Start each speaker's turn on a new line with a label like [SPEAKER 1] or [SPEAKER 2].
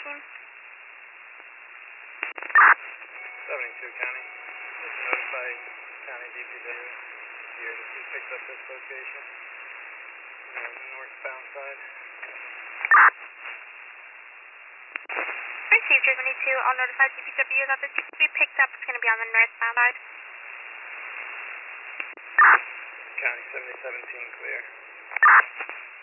[SPEAKER 1] 72 County. Just notify County DPW. Here, he picked up this location. On the northbound side.
[SPEAKER 2] Received 72. I'll notify DPW that the DPW picked up. It's going to be on the northbound side.
[SPEAKER 1] County 7017 clear.